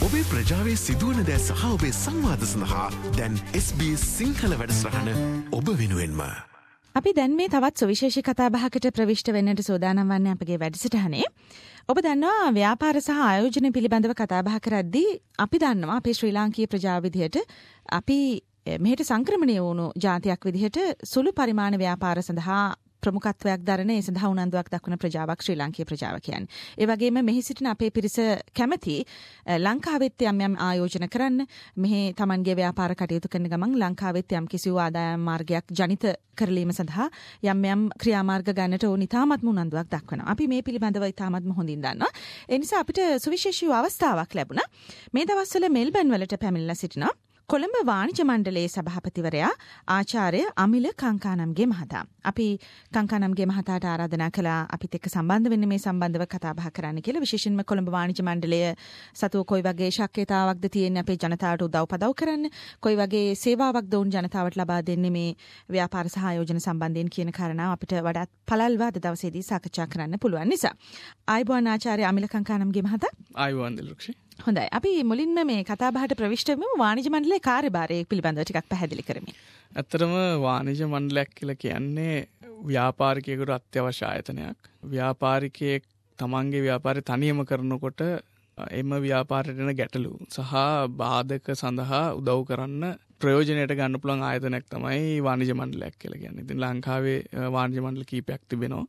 ඔබේ ප්‍රජාවේ සිදුවන දෑ සහ ඔබේ සංවාද සඳහා දැන් SBS සිංහල වැඩසටහන ඔබ වෙනුවෙන්ම. අපි දැන් මේ තවත් සුවිශේෂී කතාබහකට ප්‍රවිෂ්ඨ වෙන්නට සූදානම් වන්නේ අපගේ වැඩසටහනේ. ඔබ දන්නවා ව්‍යාපාර සහ ආයෝජන පිළිබඳව කතාබහ කරද්දී අපි දන්නවා අපේ ශ්‍රී ලාංකීය ප්‍රජාව විදිහට අපි මෙහෙට සංක්‍රමණය වුණු ජාතියක් විදිහට සුළු පරිමාණ ව්‍යාපාර සඳහා ප්‍රමුඛත්වයක් දරන ඒ සඳහා උනන්දුවක් දක්වන ප්‍රජාවක් ශ්‍රී ලාංකීය ප්‍රජාව කියන්නේ. ඒ වගේම මෙහි සිටින අපේ පිරිස කැමති ලංකාවෙත් යම් ආයෝජන කරන්න, මෙහි Tamanගේ ව්‍යාපාර කටයුතු කරන ගමන් ලංකාවෙත් යම් කිසි ආදායම් මාර්ගයක් ජනිත කරලීම සඳහා යම් ක්‍රියාමාර්ග ගන්නට ඕන ඉතාමත්ම උනන්දුවක් දක්වනවා. අපි මේ පිළිබඳව ඉතාමත්ම හොඳින් දන්නවා. ඒ නිසා අපිට සුවිශේෂී අවස්ථාවක් ලැබුණා. මේ දවස්වල මෙල්බන් වලට පැමිණලා සිටිනවා කොළඹ වාණිජ මණ්ඩලයේ සභාපතිවරයා ආචාර්ය අමිල කංකානම්ගේ මහතා. අපි කංකානම්ගේ මහතාට ආරාධනා කළා අපිත් එක්ක සම්බන්ධ වෙන්න මේ සම්බන්ධව කතා බහ කරන්න කියලා. විශේෂයෙන්ම කොළඹ වාණිජ මණ්ඩලය සතුව කොයි වගේ ශක්්‍යතාවක්ද තියෙන්නේ අපේ ජනතාවට උදව් කරන්න, කොයි වගේ සේවාවක්ද උන් ජනතාවට ලබා දෙන්නේ මේ ව්‍යාපාර සහ ආයෝජන සම්බන්ධයෙන් කියන කාරණාව අපිට වඩාත් පළල්ව අද දවසේදී සාකච්ඡා කරන්න පුළුවන් නිසා. ආයුබෝවන් ආචාර්ය අමිල කංකානම්ගේ මහතා. ආයුබෝවන් දිලක්ෂි. හොඳයි. අපි මුලින්ම මේ කතාබහට ප්‍රවිෂ්ඨ වෙමු. වාණිජ මණ්ඩලයේ කාර්යභාරය පිළිබඳව ටිකක් පැහැදිලි කරමින්. ඇත්තටම වාණිජ මණ්ඩලයක් කියලා කියන්නේ ව්‍යාපාරිකයෙකුට අත්‍යවශ්‍ය ආයතනයක්. ව්‍යාපාරිකයෙක් තමන්ගේ ව්‍යාපාරය තනියම කරනකොට එම ව්‍යාපාරයට එන ගැටලු සහ බාධක සඳහා උදව් කරන්න ප්‍රයෝජනයට ගන්න පුළුවන් ආයතනයක් තමයි වාණිජ මණ්ඩලයක් කියලා කියන්නේ. ඉතින් ලංකාවේ වාණිජ මණ්ඩල කීපයක් තිබෙනවා.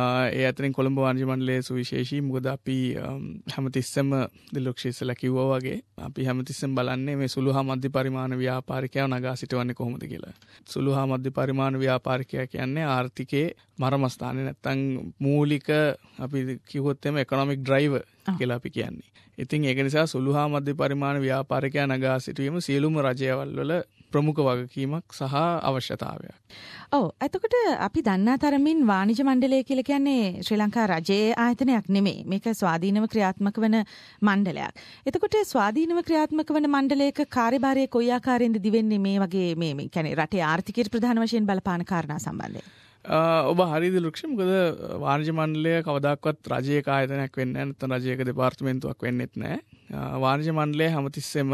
ඒ අතරින් කොළඹ වාණිජ මණ්ඩලයේ සුවිශේෂී. මොකද අපි හැමතිස්සෙම දිලක්ෂිස්සලා කිව්වා වගේ අපි හැමතිස්සෙම බලන්නේ මේ සුළු හා මධ්‍ය පරිමාණ ව්‍යාපාරිකයව නගා සිටවන්නේ කොහොමද කියලා. සුළු හා මධ්‍ය පරිමාණ ව්‍යාපාරිකයා කියන්නේ ආර්ථිකයේ මරමස්ථානේ නැත්තම් මූලික අපි කිව්වොත් එimhe economic driver කියලා අපි කියන්නේ. ඉතින් ඒක නිසා සුළු හා මධ්‍ය පරිමාණ ව්‍යාපාරිකයා නගා සිටවීම සියලුම රජයවල් වල ප්‍රමුඛ වගකීමක් සහ අවශ්‍යතාවයක්. ඔව්. එතකොට අපි දන්නා තරමින් වාණිජ මණ්ඩලය කියලා කියන්නේ ශ්‍රී ලංකා රජයේ ආයතනයක් නෙමෙයි. මේක ස්වාධීනව ක්‍රියාත්මක වන මණ්ඩලයක්. එතකොට ස්වාධීනව ක්‍රියාත්මක වන මණ්ඩලයක කාර්යභාරය කොයි ආකාරයෙන්ද දිවෙන්නේ මේ වගේ මේ කියන්නේ රටේ ආර්ථිකයට ප්‍රධාන වශයෙන් බලපාන කාරණා සම්බන්ධයෙන්? ඔබ හරිද ලක්ෂ. මොකද වාණිජ මණ්ඩලය කවදාකවත් රජයක ආයතනයක් වෙන්නේ නැහැ. නැත්නම් රජයක දෙපාර්තමේන්තුවක් වෙන්නෙත් නැහැ. වාණිජ මණ්ඩලය හැමතිස්සෙම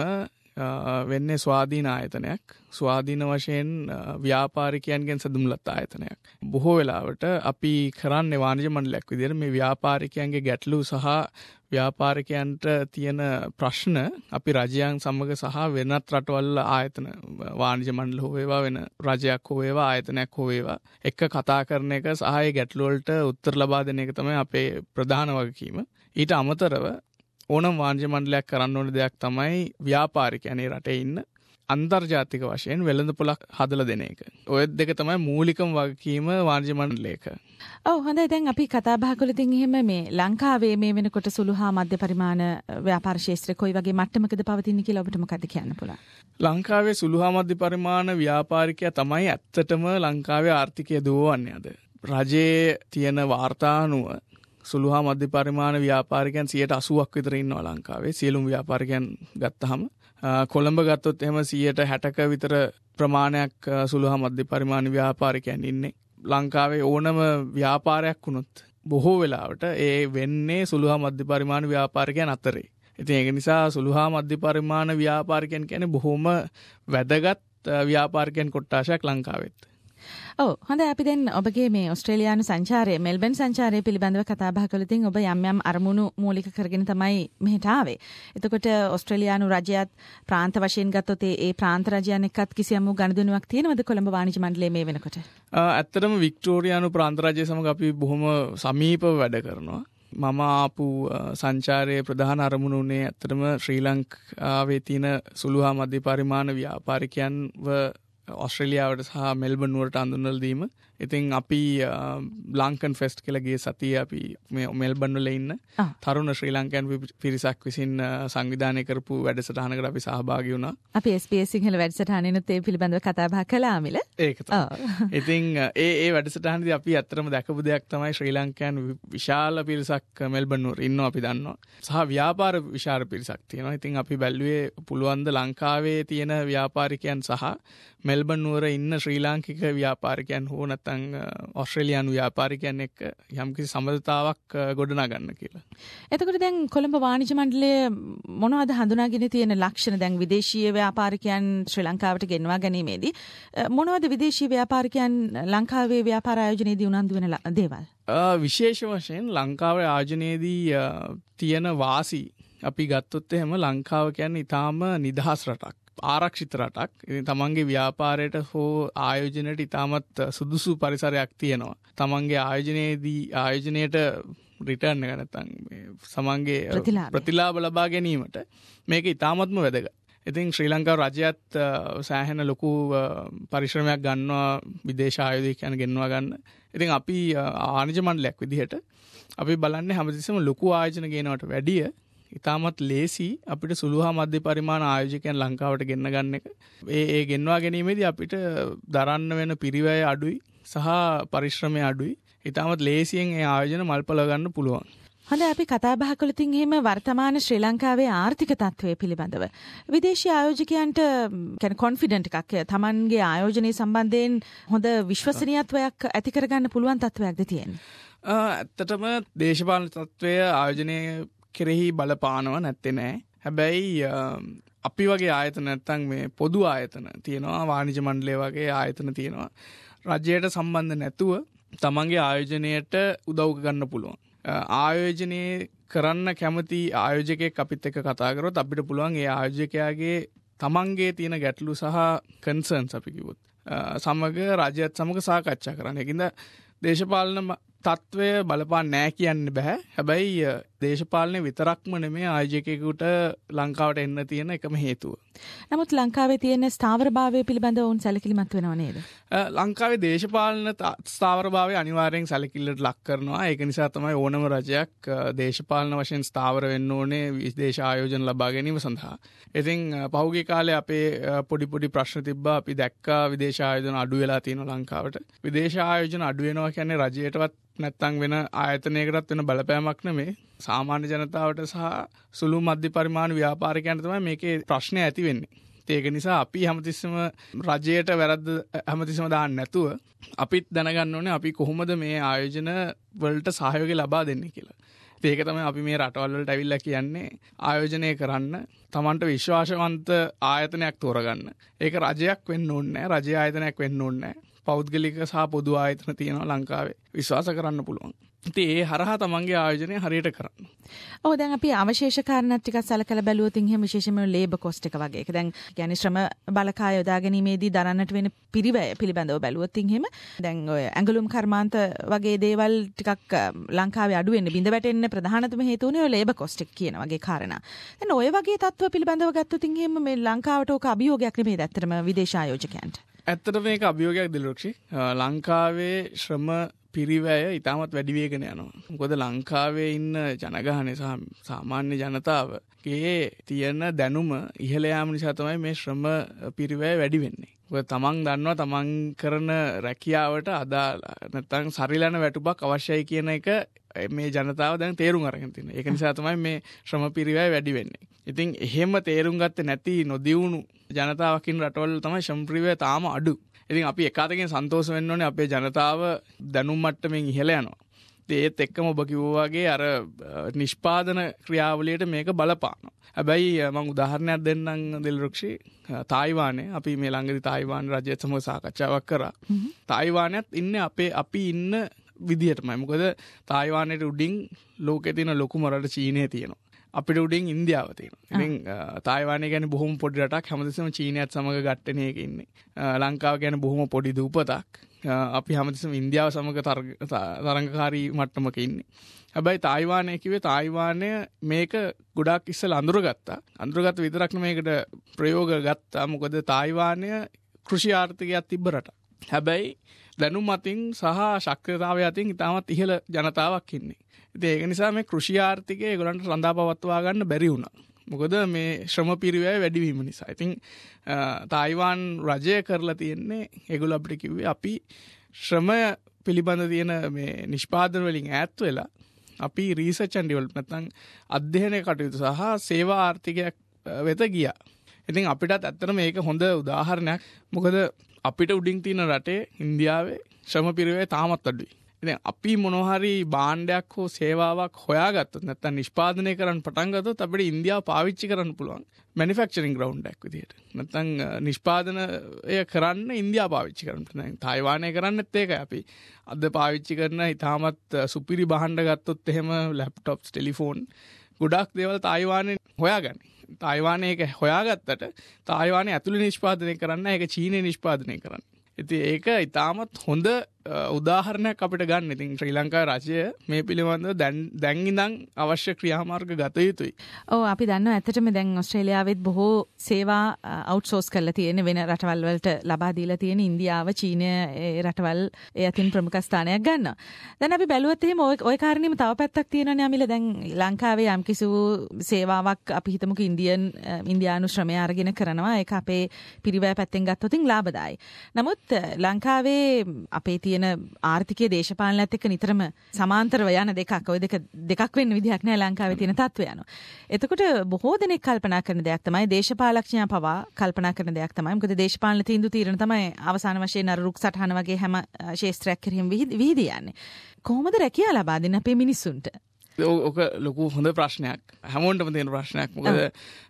වෙන්නේ ස්වාධීන ආයතනයක්. ස්වාධීන වශයෙන් ව්‍යාපාරිකයන්ගෙන් සැදුම්ලත් ආයතනයක්. බොහෝ වෙලාවට අපි කරන්නේ වාණිජ මණ්ඩලයක් විදිහට මේ ව්‍යාපාරිකයන්ගේ ගැටලු සහ ව්‍යාපාරිකයන්ට තියෙන ප්‍රශ්න අපි රජයන් සමග සහ වෙනත් රටවල් ආයතන වාණිජ මණ්ඩල හෝ වේවා වෙන රජයක් හෝ වේවා ආයතනයක් හෝ වේවා එක්ක කතා කරන එක සහ ඒ ගැටලු වලට උත්තර ලබා දෙන එක තමයි අපේ ප්‍රධාන වගකීම. ඊට අමතරව ඕනම් වාණිජ මණ්ඩලයක් කරන්න ඕන දෙයක් තමයි ව්‍යාපාරිකයන් ඒ රටේ ඉන්න අන්තර්ජාතික වශයෙන් වෙළඳපොළක් හදලා දෙන එක. ඔය දෙක තමයි මූලිකම වගකීම වාණිජ මණ්ඩලයක. ඔව් හොඳයි. දැන් අපි කතා බහ කළොතින් එහෙම මේ ලංකාවේ මේ වෙනකොට සුළු හා මධ්‍ය පරිමාණ ව්‍යාපාර ක්ෂේත්‍රය කොයි වගේ මට්ටමකද පවතින්නේ කියලා ඔබට මොකද කියන්න පුළුවන්? ලංකාවේ සුළු හා මධ්‍ය පරිමාණ ව්‍යාපාරිකයා තමයි ඇත්තටම ලංකාවේ ආර්ථිකය දුවවන්නේ අද. රජයේ තියෙන වාර්තා අනුව සුළු හා මධ්‍ය පරිමාණ ව්‍යාපාරිකයන් 80% විතර ඉන්නවා ලංකාවේ. සියලුම ව්‍යාපාරිකයන් ගත්තාම කොළඹ ගත්තොත් එහෙම 60% විතර ප්‍රමාණයක් සුළු හා මධ්‍ය පරිමාණ ව්‍යාපාරිකයන් ඉන්නේ. ලංකාවේ ඕනම ව්‍යාපාරයක් වුණොත් බොහෝ වෙලාවට ඒ වෙන්නේ සුළු හා මධ්‍ය පරිමාණ ව්‍යාපාරිකයන් අතරේ. ඉතින් ඒක නිසා සුළු හා මධ්‍ය පරිමාණ ව්‍යාපාරිකයන් කියන්නේ බොහොම වැදගත් ව්‍යාපාරිකයන් කොට්ටාශයක් ලංකාවෙත්. ඔව් හොඳයි. අපි දැන් ඔබගේ මේ ඕස්ට්‍රේලියානු සංචාරය මෙල්බන් සංචාරය පිළිබඳව කතා බහ කළොතින් ඔබ යම් අරමුණු මූලික කරගෙන තමයි මෙහෙට ආවේ. එතකොට ඕස්ට්‍රේලියානු රජයත් ප්‍රාන්ත වශයෙන් ගත්තොත් ඒ ප්‍රාන්ත රජයන් එක්කත් කිසියම් ගනුදෙනුවක් තියෙනවද කොළඹ වාණිජ මණ්ඩලයේ මේ වෙනකොට? ඇත්තටම වික්ටෝරියානු ප්‍රාන්ත රජය සමග අපි බොහොම සමීපව වැඩ කරනවා. මම ආපු සංචාරයේ ප්‍රධාන අරමුණ උනේ ඇත්තටම ශ්‍රී ලංකාවේ තියෙන සුළු හා මධ්‍ය පරිමාණ ව්‍යාපාරිකයන්ව ඔස්ට්‍රේලියාවට සහ මෙල්බන් නුවරට අඳුන්වලා දීම. ඉතින් අපි ලංකන් ෆෙස්ට් කියලා ගිය සතියේ අපි මේ මෙල්බන් වල ඉන්න තරුණ ශ්‍රී ලංකන් පිරිසක් විසින් සංවිධානය කරපු වැඩසටහනකට අපි සහභාගී වුණා. අපි SBS සිංහල වැඩසටහනෙනුත් ඒ පිළිබඳව කතා බහ කළා මිල. ඒක තමයි. ඉතින් ඒ වැඩසටහනේදී අපි ඇත්තටම දැකපු දෙයක් තමයි ශ්‍රී ලංකන් විශාල පිරිසක් මෙල්බන් නුවර ඉන්නවා අපි දන්නවා. සහ ව්‍යාපාර විශාල පිරිසක් තියෙනවා. ඉතින් අපි බැලුවේ පුළුවන් ද ලංකාවේ තියෙන ව්‍යාපාරිකයන් සහ මෙල්බන් නුවර ඉන්න ශ්‍රී ලාංකික ව්‍යාපාරිකයන් හෝ නැත්නම් නැත්තම් ඕස්ට්‍රේලියානු ව්‍යාපාරිකයන් එක්ක යම්කිසි සම්බන්ධතාවක් ගොඩනගන්න කියලා. එතකොට දැන් කොළඹ වාණිජ මණ්ඩලය මොනවද හඳුනාගෙන තියෙන ලක්ෂණ දැන් විදේශීය ව්‍යාපාරිකයන් ශ්‍රී ලංකාවට ගෙන්වා ගැනීමේදී මොනවද විදේශීය ව්‍යාපාරිකයන් ලංකාවේ ව්‍යාපාර ආයෝජනයේදී උනන්දු වෙන දේවල්? විශේෂ වශයෙන් ලංකාවේ ආයෝජනයේදී තියෙන වාසි අපි ගත්තොත් එහෙම ලංකාව කියන්නේ ඊටාම නිදහස් රටක්. ආරක්ෂිත රටක්. ඉතින් තමන්ගේ ව්‍යාපාරයට හෝ ආයෝජනයට ඉතාමත් සුදුසු පරිසරයක් තියෙනවා. තමන්ගේ ආයෝජනයට රිටර්න් එක නැත්නම් සමන්ගේ ප්‍රතිලාභ ලබා ගැනීමට මේක ඉතාමත්ම වැදගත්. ඉතින් ශ්‍රී ලංකාව රජයත් සෑහෙන ලොකු පරිශ්‍රමයක් ගන්නවා විදේශ ආයෝජකයන් ගෙන්වා ගන්න. ඉතින් අපි වාණිජ මණ්ඩලයක් විදිහට අපි බලන්නේ හැමතිස්සෙම ලොකු ආයෝජන ගේනවට වැඩිය ඉතාමත් ලේසි අපිට සුළු හා මධ්‍ය පරිමාණ ආයෝජකයන් ලංකාවට ගෙන්න ගන්න එක. ඒ ගෙන්වා ගැනීමේදී අපිට දරන්න වෙන පිරිවැය අඩුයි සහ පරිශ්‍රමය අඩුයි. ඉතාමත් ලේසියෙන් ඒ ආයෝජන මල්පල ගන්න පුළුවන්. හොඳයි අපි කතා බහ කළොතින් එහෙම වර්තමාන ශ්‍රී ලංකාවේ ආර්ථික තත්ත්වය පිළිබඳව විදේශීය ආයෝජකයන්ට කියන්නේ කොන්ෆිඩන්ට් එකක් තමන්ගේ ආයෝජනයේ සම්බන්ධයෙන් හොඳ විශ්වසනීයත්වයක් ඇති කරගන්න පුළුවන් තත්ත්වයක්ද තියෙන්නේ? ඇත්තටම දේශපාලන තත්ත්වය ආයෝජනයේ කෙරෙහි බලපානව නැත්තේ නෑ. හැබැයි අපි වගේ ආයතන නැත්තම් මේ පොදු ආයතන තියෙනවා වාණිජ මණ්ඩලය වගේ ආයතන තියෙනවා. රජයට සම්බන්ධ නැතුව තමන්ගේ ආයෝජනයට උදව් ගන්න පුළුවන්. ආයෝජනයේ කරන්න කැමති ආයෝජකයෙක් අපිත් එක්ක කතා කරොත් අපිට පුළුවන් ඒ ආයෝජකයාගේ තමන්ගේ තියෙන ගැටලු සහ කන්සර්න්ස් අපි කිව්වොත් සමග රජයත් සමග සාකච්ඡා කරන්න. ඒකින්ද දේශපාලන තත්ත්වය බලපාන්නේ නැහැ කියන්න බෑ. හැබැයි දේශපාලනේ විතරක්ම නෙමෙයි ආයෝජකයෙකුට ලංකාවට එන්න තියෙන එකම හේතුව. නමුත් ලංකාවේ තියෙන ස්ථාවරභාවය පිළිබඳව වුන් සැලකිලිමත් වෙනව නේද? ලංකාවේ දේශපාලන ස්ථාවරභාවය අනිවාර්යෙන් සැලකිල්ලට ලක් කරනවා. ඒක නිසා තමයි ඕනම රජයක් දේශපාලන වශයෙන් ස්ථාවර වෙන්න ඕනේ විදේශ ආයෝජන ලබා ගැනීම සඳහා. ඉතින් පහුගිය කාලේ අපේ පොඩි ප්‍රශ්න තිබ්බා. අපි දැක්කා විදේශ ආයෝජන අඩු වෙලා තියෙනවා ලංකාවට. විදේශ ආයෝජන අඩු වෙනවා කියන්නේ රජයටවත් නැත්තම් වෙන ආයතනයකටත් වෙන බලපෑමක් නෙමෙයි. සාමාන්‍ය ජනතාවට සහ සුළු මධ්‍ය පරිමාණ ව්‍යාපාරිකයන්ට තමයි මේකේ ප්‍රශ්නේ ඇති වෙන්නේ. ඒක නිසා අපි හැමතිස්සෙම රජයට වැරද්ද හැමතිස්සෙම දාන්න නැතුව අපිත් දැනගන්න ඕනේ අපි කොහොමද මේ ආයෝජන වලට සහයෝගය ලබා දෙන්නේ කියලා. ඒක තමයි අපි මේ රටවල් වලට ඇවිල්ලා කියන්නේ ආයෝජනය කරන්න තමන්ට විශ්වාසවන්ත ආයතනයක් තෝරගන්න. ඒක රජයක් වෙන්න ඕනේ නැහැ. රජ ආයතනයක් වෙන්න ඕනේ නැහැ. පෞද්ගලික සහ පොදු ආයතන තියෙනවා ලංකාවේ. විශ්වාස කරන්න පුළුවන්. ඉතින් ඒ හරහා තමන්ගේ ආයෝජනය හරියට කරන්න. ඔව් දැන් අපි අවශේෂ කාරණා ටිකක් සලකලා බැලුවොත් එහෙම විශේෂයෙන්ම ලේබර් කොස්ට් එක වගේ. ඒක දැන් කියන්නේ ශ්‍රම බලකාය යොදා ගැනීමේදී දරන්නට වෙන පිරිවැය පිළිබඳව බැලුවොත් එහෙම දැන් ඔය ඇඟලුම් කර්මාන්ත වගේ දේවල් ටිකක් ලංකාවේ අඩු වෙන්න බිඳ වැටෙන්න ප්‍රධානතම හේතුව උනේ ඔය ලේබර් කොස්ට් එක කියන වගේ කාරණා. දැන් ඔය වගේ තත්ත්ව පිළිබඳව ගත්තොත් එහෙම මේ ලංකාවට ඕක අභියෝගයක් නෙමෙයි ඇත්තටම විදේශ ආයෝජකයන්ට. ඇත්තට මේක අභියෝගයක් දිලුක්ෂි. ලංකාවේ ශ්‍රම පිරිවැය ඉතාමත් වැඩි වේගන යනවා. මොකද ලංකාවේ ඉන්න ජනගහනය සහ සාමාන්‍ය ජනතාවගේ තියෙන දැනුම ඉහළ යාම නිසා තමයි මේ ශ්‍රම පිරිවැය වැඩි වෙන්නේ. මොකද තමන් දන්නවා තමන් කරන රැකියාවට අදාළ නැත්නම් සරිලන වැටුපක් අවශ්‍යයි කියන එක මේ ජනතාව දැන් තේරුම් අරගෙන තියෙනවා. ඒක නිසා තමයි මේ ශ්‍රම පිරිවැය වැඩි වෙන්නේ. ඉතින් එහෙම තේරුම් ගත්තේ නැති නොදියුණු ජනතාවක් ඉන්න රටවල තමයි ශ්‍රම පිරිවැය තාම අඩු. ඉතින් අපි එකාතකින් සන්තෝෂ වෙන්න ඕනේ අපේ ජනතාව දැනුම් මට්ටමින් ඉහළ යනවා. ඒත් එක්කම ඔබ කිව්වා වගේ අර නිෂ්පාදන ක්‍රියාවලියට මේක බලපානවා. හැබැයි මම උදාහරණයක් දෙන්නම් දිල්රුක්ෂි. තායිවානයේ අපි මේ ළඟදී තායිවාන රජයත් සමග සාකච්ඡාවක් කරා. තායිවානයත් ඉන්නේ අපි ඉන්න විදිහටමයි. මොකද තායිවානයේ උඩින් ලෝකේ තියෙන ලොකුම රට චීනය තියෙනවා. අපිට උඩින් ඉන්දියාව තියෙනවා. ඉතින් තායිවානය කියන්නේ බොහොම පොඩි රටක්. හැමතිස්සෙම චීනයත් සමග ගැටෙනේක ඉන්නේ. ලංකාව කියන්නේ බොහොම පොඩි දූපතක්. අපි හැමතිස්සෙම ඉන්දියාව සමග තරංගකාරී මට්ටමක ඉන්නේ. හැබැයි තායිවානය කිව්වේ තායිවානය මේක ගොඩාක් ඉස්සෙල්ලා අඳුරගත්තා. අඳුරගත්ත විතරක් මේකට ප්‍රයෝග ගත්තා. මොකද තායිවානය කෘෂි ආර්ථිකයක් තිබ්බ රටක්. හැබැයි දැනුම් අතින් සහ ශක්තියතාවය අතින් ඉතාමත් ඉහළ ජනතාවක් ඉන්නේ. ඉතින් ඒක නිසා මේ කෘෂි ආර්ථිකය ඒගොල්ලන්ට රඳා පවත්වා ගන්න බැරි වුණා. මොකද මේ ශ්‍රම පිරිවැය වැඩි වීම නිසා. ඉතින් තායිවාන් රජය කරලා තියෙන්නේ ඒගොල්ලෝ අපිට කිව්වේ අපි ශ්‍රම පිළිබඳ තියෙන මේ නිෂ්පාදන වලින් ඈත් වෙලා අපි රිසර්ච් ඇන්ඩ් ඩෙවලොප්මන්ට් නැත්නම් අධ්‍යයනය කටයුතු සහ සේවා ආර්ථිකයක් වෙත ගියා. ඉතින් අපිටත් ඇත්තටම මේක හොඳ උදාහරණයක්. මොකද අපිට උඩින් තියෙන රටේ ඉන්දියාවේ ශ්‍රම පිරිවේ තාමත් අඩුයි. ඉතින් අපි මොනවා හරි භාණ්ඩයක් හෝ සේවාවක් හොයාගත්තොත් නැත්නම් නිෂ්පාදනය කරන්න පටන් ගත්තොත් අපිට ඉන්දියාව පාවිච්චි කරන්න පුළුවන් මැනුෆැක්චරින් ග්‍රවුන්ඩ් එකක් විදියට. නැත්නම් නිෂ්පාදනය කරන්න ඉන්දියාව පාවිච්චි කරන්න. දැන් තායිවානය කරන්නත් ඒකයි. අපි අද පාවිච්චි කරන ඉතාමත් සුපිරි භාණ්ඩ ගත්තොත් එහෙම ලැප්ටොප්ස්, ටෙලිෆෝන් ගොඩක් දේවල් තායිවානයේ හොයාගන්නේ. තායිවානයේ ඒක හොයාගත්තට තායිවානයේ ඇතුළේ නිෂ්පාදනය කරන්න ඒක චීනයේ නිෂ්පාදනය කරන්න. ඉතින් ඒක ඉතාමත් හොඳ උදාහරණයක් අපිට ගන්න. ඉතින් ශ්‍රී ලංකාවේ රජය මේ පිළිබඳව දැන් ඉඳන් අවශ්‍ය ක්‍රියාමාර්ග ගත යුතුයි. ඔව් අපි දන්නවා ඇත්තටම දැන් ඕස්ට්‍රේලියාවෙත් බොහෝ සේවා අවුට්සෝස් කරලා තියෙන වෙන රටවල් වලට ලබා දීලා තියෙන ඉන්දියාව, චීනය ඒ රටවල් ඒ අතින් ප්‍රමුඛ ස්ථානයක් ගන්නවා. දැන් අපි බැලුවොත් එහෙම ওই කාරණේම තව පැත්තක් තියෙනවානේ අමිල. දැන් ලංකාවේ යම්කිසි සේවාවක් අපි හිතමුකෝ ඉන්දියානු ශ්‍රමය අරගෙන කරනවා. ඒක අපේ පිරිවැය පැත්තෙන් ගත්තොත් ලාභදායි. නමුත් ලංකාවේ අපේ තියෙන ආර්ථිකයේ දේශපාලනයත් එක්ක නිතරම සමාන්තරව යන දෙකක්. ওই දෙකක් වෙන්න විදිහක් නෑ ලංකාවේ තියෙන තත්ත්වය යනවා. එතකොට බොහෝ දෙනෙක් කල්පනා කරන දෙයක් තමයි දේශපාලඥයා පවා කල්පනා කරන දෙයක් තමයි. මොකද දේශපාලන තීන්දුව తీරන තමයි අවසාන වශයෙන් අර රුක් සටහන වගේ හැම ශේෂ්ත්‍රයක් කෙරෙහිම විහිදී යන්නේ. කොහොමද රැකියාව ලබා දෙන්නේ අපේ මිනිස්සුන්ට? ඕක ලොකු හොඳ ප්‍රශ්නයක්. හැමෝටම තියෙන ප්‍රශ්නයක්. මොකද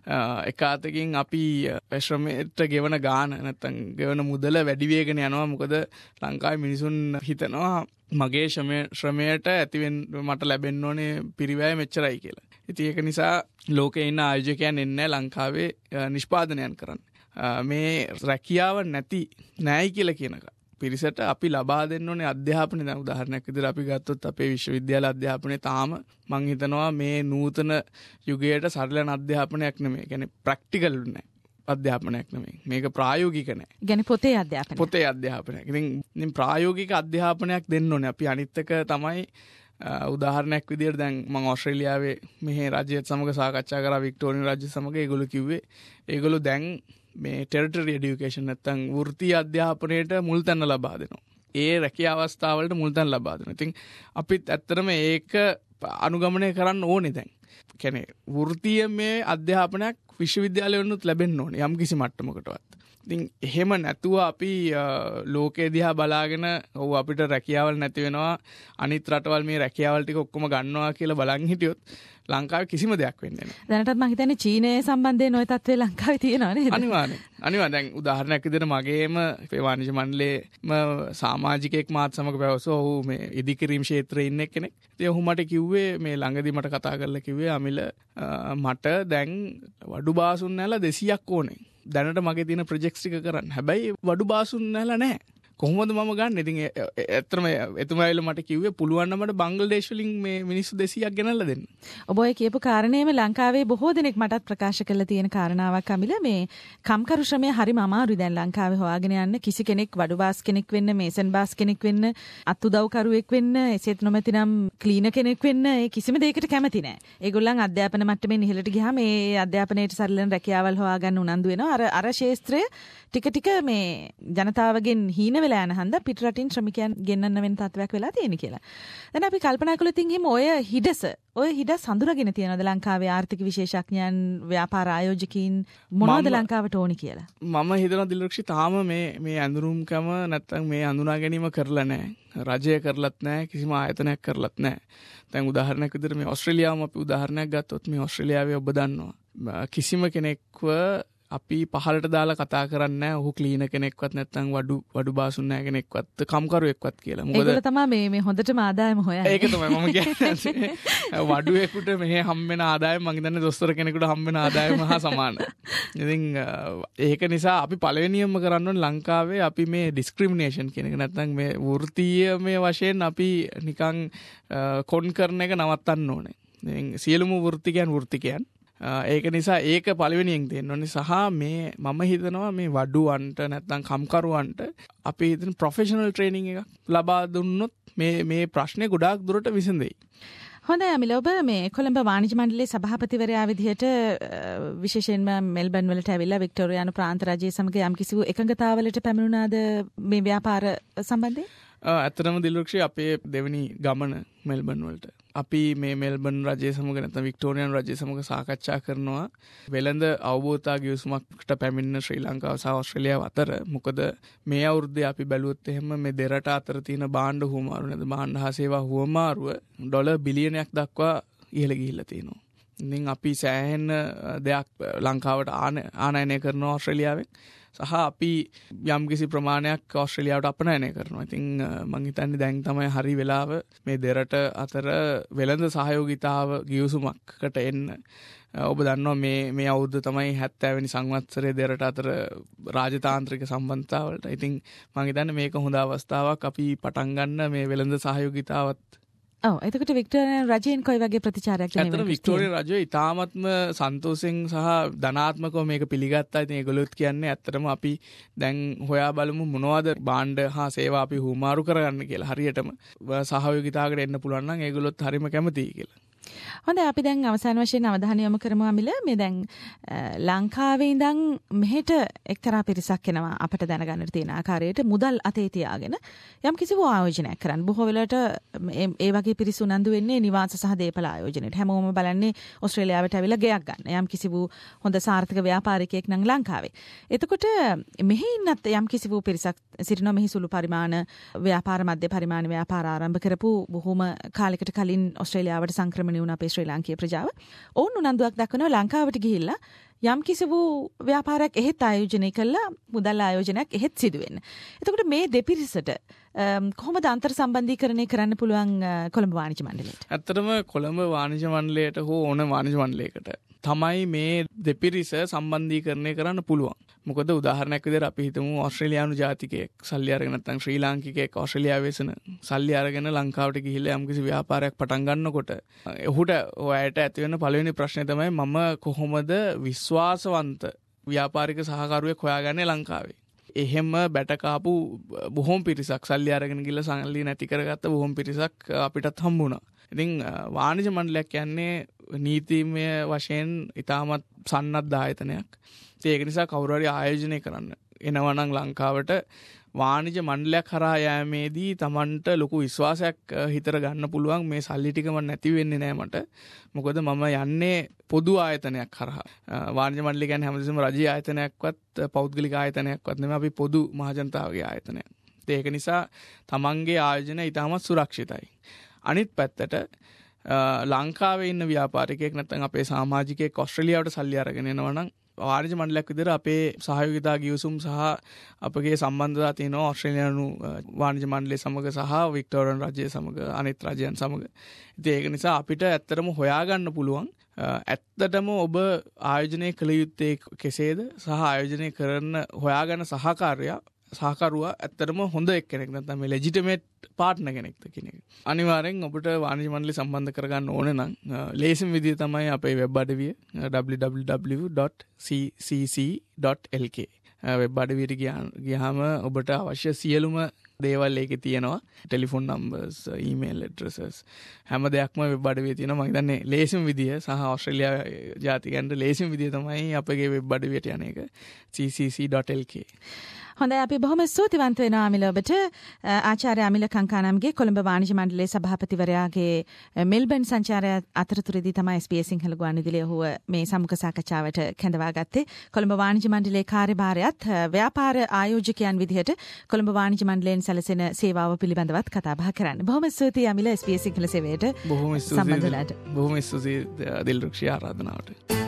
එක අතකින් අපි ශ්‍රමයට ගෙවන ගාන නැත්තම් ගෙවන මුදල වැඩි වෙගෙන යනවා. මොකද ලංකාවේ මිනිසුන් හිතනවා මගේ ශ්‍රමයට ඇතිවෙන්න මට ලැබෙන්න ඕනේ පිරිවැය මෙච්චරයි කියලා. ඉතින් ඒක නිසා ලෝකේ ඉන්න ආයෝජකයන් එන්නේ ලංකාවේ නිෂ්පාදනයන් කරන්න. මේ රැකියාව නැයි කියලා කියනක පිරිසට අපි ලබා දෙන්න ඕනේ අධ්‍යාපනය. දැන් උදාහරණයක් විදිහට අපි ගත්තොත් අපේ විශ්වවිද්‍යාල අධ්‍යාපනය තාම මං හිතනවා මේ නූතන යුගයට සරලන අධ්‍යාපනයක් නෙමෙයි. කියන්නේ ප්‍රැක්ටිකල් නෑ අධ්‍යාපනයක් නෙමෙයි. මේක ප්‍රායෝගික නෑ. කියන්නේ පොතේ අධ්‍යාපනය. පොතේ අධ්‍යාපනයක්. ඉතින් ප්‍රායෝගික අධ්‍යාපනයක් දෙන්න ඕනේ. අපි අනිත් එක තමයි උදාහරණයක් විදිහට දැන් මම ඕස්ට්‍රේලියාවේ මෙහි රජයත් සමග සාකච්ඡා කරා වික්ටෝරියන් රජය සමග. ඒගොල්ලෝ කිව්වේ ඒගොල්ලෝ දැන් මේ ටෙරිටරි එඩියුකේෂන් නැත්නම් වෘත්තීය අධ්‍යාපනයට මුල් තැන ලබා දෙනවා. ඒ රැකියාව අවස්ථාවලට මුල් තැන ලබා දෙනවා. ඉතින් අපිත් ඇත්තටම ඒක අනුගමනය කරන්න ඕනේ දැන්. කියන්නේ වෘත්තීය මේ අධ්‍යාපනයක් විශ්වවිද්‍යාලවලුත් ලැබෙන්න ඕනේ යම් කිසි මට්ටමකටවත්. ඉතින් එහෙම නැතුව අපි ලෝකේ දිහා බලාගෙන ඔව් අපිට රැකියාවල් නැති වෙනවා අනිත් රටවල් මේ රැකියාවල් ටික ඔක්කොම ගන්නවා කියලා බලන් හිටියොත් ලංකාවේ කිසිම දෙයක් වෙන්නේ නැහැ. දැනටත් මම හිතන්නේ චීනය සම්බන්ධයෙන් ওই තත්ත්වය ලංකාවේ තියෙනවා නේද? අනිවාර්යෙන්. දැන් උදාහරණයක් විදිහට මගේම වාණිජ්‍ය මණ්ඩලයේ සමාජිකයෙක් මාත් සමග පැවසුවා. ඔහු මේ ඉදිකිරීම ක්ෂේත්‍රයේ ඉන්න කෙනෙක්. ඉතින් ඔහු මට කිව්වේ මේ ළඟදී මට කතා කරලා කිව්වේ අමිල මට දැන් වඩු බාසුන් නැලා 200ක් ඕනේ. දැනට මගේ තියෙන ප්‍රොජෙක්ට්ස් ටික කරන්න. හැබැයි වඩු බාසුන් නැලා නැහැ. කොහොමද මම ගන්න? ඉතින් ඇත්තටම එතුමායිල මට කිව්වේ පුළුවන් නම් මට බංග්ලාදේශ වලින් මේ මිනිස්සු 200ක් ගෙනල්ලා දෙන්න. ඔබ ඔය කියපු කාරණේම ලංකාවේ බොහෝ දෙනෙක් මටත් ප්‍රකාශ කරලා තියෙන කාරණාවක් අමිල. මේ කම්කරු ශ්‍රමය හරිම අමාරුයි දැන් ලංකාවේ හොයාගෙන යන්න. කිසි කෙනෙක් වඩු බාස් කෙනෙක් වෙන්න, මේසන් බාස් කෙනෙක් වෙන්න, අත්උදව්කරුවෙක් වෙන්න, එසේත් නොමැතිනම් ක්ලීනර් කෙනෙක් වෙන්න ඒ කිසිම දෙයකට කැමති නැහැ. ඒගොල්ලන් අධ්‍යාපන මට්ටමින් ඉහළට ගියාම ඒ අධ්‍යාපනයේට සරලන රැකියාවල් හොයාගන්න උනන්දු වෙනවා. අර ශාස්ත්‍රය ටික මේ ජනතාවගෙන් හීන වෙලා යන හන්ද පිටරටින් ශ්‍රමිකයන් ගෙන්නන්න වෙන තත්වයක් වෙලා තියෙන කියලා. දැන් අපි කල්පනා කළොත් එහෙම ඔය හිඩස් හඳුනාගෙන තියෙනවද ලංකාවේ ආර්ථික විශේෂඥයන්, ව්‍යාපාර ආයෝජකයින් මොනවද ලංකාවට ඕනි කියලා? මම හිතනවා දිලක්ෂි තාම මේ ඇඳුරුම්කම නැත්තම් මේ හඳුනා ගැනීම කරලා නැහැ. රජය කරලත් නැහැ, කිසිම ආයතනයක් කරලත් නැහැ. දැන් උදාහරණයක් විදිහට මේ ඕස්ට්‍රේලියාවම අපි උදාහරණයක් ගත්තොත් මේ ඕස්ට්‍රේලියාවේ ඔබ දන්නවා කිසිම කෙනෙක්ව අපි පහලට දාලා කතා කරන්නේ නැහැ. ඔහු ක්ලීනර් කෙනෙක්වත් නැත්නම් වඩු බාසුන් නැහැ කෙනෙක්වත් කම්කරුවෙක්වත් කියලා. මොකද ඒක තමයි මේ හොඳටම ආදායම හොයන්නේ. ඒක තමයි මම කියන්නේ. වඩුවෙකුට මෙහෙ හම්බෙන ආදායම මං හිතන්නේ දොස්තර කෙනෙකුට හම්බෙන ආදායම හා සමානයි. ඉතින් ඒක නිසා අපි පළවෙනියම කරන්න ඕනේ ලංකාවේ අපි මේ ඩිස්ක්‍රිමිනේෂන් කියන එක නැත්නම් මේ වෘත්තීය මේ වශයෙන් අපි නිකන් කොන් කරන එක නවත්තන්න ඕනේ. ඉතින් සියලුම වෘත්තිකයන් ඒක නිසා ඒක පළවෙනියෙන් දෙන්න ඕනේ. සහ මේ මම හිතනවා මේ වඩුවන්ට නැත්නම් කම්කරුවන්ට අපි හිතන ප්‍රොෆෙෂනල් ට්‍රේනින් එකක් ලබා දුන්නොත් මේ ප්‍රශ්නේ ගොඩාක් දුරට විසඳෙයි. හොඳයි අමිල, ඔබ මේ කොළඹ වාණිජ්‍ය මණ්ඩලයේ සභාපතිවරයා විදිහට විශේෂයෙන්ම මෙල්බන් වලට ඇවිල්ලා වික්ටෝරියානු ප්‍රාන්ත රජයේ සමග යම්කිසි එකඟතාවලට පැමිණුණාද මේ ව්‍යාපාර සම්බන්ධයෙන්? ඇත්තටම දිලක්ෂි අපේ දෙවෙනි ගමන මෙල්බන් වලට අපි මේ මෙල්බන් රජය සමග නැත්නම් වික්ටෝරියානු රජය සමග සාකච්ඡා කරනවා වෙළඳ අවබෝධතා ගිවිසුමකට පැමිණෙන ශ්‍රී ලංකාව සහ ඕස්ට්‍රේලියාව අතර. මොකද මේ අවුරුද්දේ අපි බැලුවොත් එහෙම මේ දෙරට අතර තියෙන භාණ්ඩ හුවමාරු නැත්නම් භාණ්ඩ හා සේවා හුවමාරුව $1 බිලියනයක් දක්වා ඉහළ ගිහිල්ලා තියෙනවා. ඉතින් අපි සෑහෙන දෙයක් ලංකාවට ආනයනය කරනවා ඕස්ට්‍රේලියාවෙන්. සහ අපි යම්කිසි ප්‍රමාණයක් ඕස්ට්‍රේලියාවට අපනයනය කරනවා. ඉතින් මං හිතන්නේ දැන් තමයි හරි වෙලාව මේ දෙරට අතර වෙළඳ සහයෝගිතාව ගිවිසුමකට එන්න. ඔබ දන්නවා මේ අවුරුද්ද තමයි 70 වෙනි සංවත්සරයේ දෙරට අතර රාජතාන්ත්‍රික සම්බන්ධතාවලට. ඉතින් මං හිතන්නේ මේක හොඳ අවස්ථාවක් අපි පටන් ගන්න මේ වෙළඳ සහයෝගිතාවත්. එතකොට වික්ටෝරියානු රජයෙන් කොයි වගේ ප්‍රතිචාරයක් ගෙනෙන්නේ? ඇත්තට වික්ටෝරියා රජය ඉතාමත්ම සන්තෝෂෙන් සහ ධනාත්මකව මේක පිළිගත්තා. ඉතින් ඒගොල්ලොත් කියන්නේ ඇත්තටම අපි දැන් හොයා බලමු මොනවද භාණ්ඩ හා සේවා අපි හුවමාරු කරගන්න කියලා. හරියටම සහයෝගිතාවකට එන්න පුළුවන් නම් ඒගොල්ලොත් හරිම කැමතියි කියලා. හොඳයි අපි දැන් අවසාන වශයෙන් අවධානය යොමු කරමු අමිල. මේ දැන් ලංකාවේ ඉඳන් මෙහෙට එක්තරා පිරිසක් එනවා අපිට දැනගන්නට තියෙන ආකාරයට මුදල් අතේ තියාගෙන යම් කිසි ආයෝජනයක් කරන්න. බොහෝ වෙලට ඒ වගේ පිරිස උනන්දු වෙන්නේ නිවාස සහ දේපල ආයෝජනයට. හැමෝම බලන්නේ ඕස්ට්‍රේලියාවට ඇවිල්ලා ගෙයක් ගන්න. යම් කිසි හොඳ සාර්ථක ව්‍යාපාරිකයෙක් නම් ලංකාවේ. එතකොට මෙහි ඉන්නත් යම් කිසි පිරිසක් සිටිනවා මෙහි සුළු පරිමාණ ව්‍යාපාර මධ්‍ය පරිමාණ ව්‍යාපාර ආරම්භ කරපු බොහොම කාලයකට කලින් ඕස්ට්‍රේලියාවට සංක්‍රමණය වුණ අපේ ශ්‍රී ලාංකීය ප්‍රජාව. ඔවුන් උනන්දුවක් දක්වනවා ලංකාවට ගිහිල්ලා යම් කිසි ව්‍යාපාරයක් එහෙත් ආයෝජනය කළා මුදල් ආයෝජනයක් එහෙත් සිදු වෙන්න. එතකොට මේ දෙපිරිසට කොහොමද අන්තර් සම්බන්ධීකරණය කරන්න පුළුවන් කොළඹ වාණිජ්‍ය මණ්ඩලයට? ඇත්තටම කොළඹ වාණිජ්‍ය මණ්ඩලයට හෝ ඕන වාණිජ්‍ය මණ්ඩලයකට තමයි මේ දෙපිරිස සම්බන්ධීකරණය කරන්න පුළුවන්. මොකද උදාහරණයක් විදිහට අපි හිතමු ඕස්ට්‍රේලියානු ජාතිකයෙක් සල්ලි අරගෙන නැත්නම් ශ්‍රී ලාංකිකයෙක් ඕස්ට්‍රේලියාවේ වෙසෙන සල්ලි අරගෙන ලංකාවට ගිහිල්ලා යම්කිසි ව්‍යාපාරයක් පටන් ගන්නකොට ඔහුට ඔයාට ඇති වෙන පළවෙනි ප්‍රශ්නේ තමයි මම කොහොමද විශ්වාසවන්ත ව්‍යාපාරික සහකරුවෙක් හොයාගන්නේ ලංකාවේ. එහෙම බැටකාපු බොහොම පිරිසක් සල්ලි අරගෙන ගිහලා සල්ලි නැති කරගත්ත බොහොම පිරිසක් අපිටත් හම්බුණා. ඉතින් වාණිජ්‍ය මණ්ඩලයක් කියන්නේ නීතිමය වශයෙන් ඉතාමත් සන්නද්ධ ආයතනයක්. ඒක නිසා කවුරු හරි ආයෝජනය කරන්න එනවා නම් ලංකාවට වාණිජ්‍ය මණ්ඩලයක් හරහා යෑමේදී Tamanට ලොකු විශ්වාසයක් හිතර ගන්න පුළුවන්. මේ සල්ලි ටික මම නැති වෙන්නේ නැහැ මට. මොකද මම යන්නේ පොදු ආයතනයක් හරහා. වාණිජ්‍ය මණ්ඩලය කියන්නේ හැමදෙස්සම රජීය ආයතනයක්වත් පෞද්ගලික ආයතනයක්වත් නෙමෙයි. අපි පොදු මහජනතාවගේ ආයතනයක්. ඒක නිසා Tamanගේ ආයෝජන ඉතාමත් සුරක්ෂිතයි. අනිත් පැත්තට ලංකාවේ ඉන්න ව්‍යාපාරිකයෙක් නැත්නම් අපේ සමාජිකයෙක් ඕස්ට්‍රේලියාවට සල්ලි අරගෙන එනවා නම් වාණිජ්‍ය මණ්ඩලයක් විදිහට අපේ සහයෝගිතා ගිවිසුම් සහ අපගේ සම්බන්ධතා තියෙනවා ඕස්ට්‍රේලියානු වාණිජ්‍ය මණ්ඩලය සමග සහ වික්ටෝරියානු රජය සමග අනිත් රජයන් සමග. ඉතින් ඒක නිසා අපිට ඇත්තටම හොයාගන්න පුළුවන් ඇත්තටම ඔබ ආයෝජනය කළ යුත්තේ කෙසේද සහ ආයෝජනය කරන හොයාගන්න සහකරුවා ඇත්තටම හොඳ එක්කෙනෙක් නැත්නම් මේ ලෙජිටිමේට් පාර්ට්නර් කෙනෙක්ද කියන එක. අනිවාර්යෙන් ඔබට වාණිජ්‍ය මණ්ඩලය සම්බන්ධ කරගන්න ඕනේ නම් ලේසිම විදිය තමයි අපේ වෙබ් අඩවිය www.ccc.lk. වෙබ් අඩවියට ගියාම ඔබට අවශ්‍ය සියලුම දේවල් ඒකේ තියෙනවා. ටෙලිෆෝන් නම්බර්ස්, ඊමේල් ඇඩ්‍රසස් හැම දෙයක්ම වෙබ් අඩවියේ තියෙනවා. මම හිතන්නේ ලේසිම විදිය සහ ඕස්ට්‍රේලියාව ජාතිකයන්ට ලේසිම විදිය තමයි අපගේ වෙබ් අඩවියට යන එක ccc.lk. හොඳයි අපි බොහොම ස්තුතිවන්ත වෙනවා අමිල ඔබට. ආචාර්ය අමිල කංකානම්ගේ කොළඹ වාණිජ්‍ය මණ්ඩලයේ සභාපතිවරයාගේ මෙල්බන් සංචාරය අතරතුරදී තමයි SBS සිංහල ගුවන්විදුලිය ඔහුව මේ සමුඛ සාකච්ඡාවට කැඳවා ගත්තේ. කොළඹ වාණිජ්‍ය මණ්ඩලයේ කාර්යභාරයත් ව්‍යාපාර ආයෝජකයන් විදිහට කොළඹ වාණිජ්‍ය මණ්ඩලයෙන් සැලසෙන සේවාව පිළිබඳවත් කතා බහ කරන්න. බොහොම ස්තුතියි අමිල SBS සිංහල සේවයට සම්බන්ධ වුණාට. බොහොම ස්තුතියි දිල්රුක්ෂි ආරාධනාවට.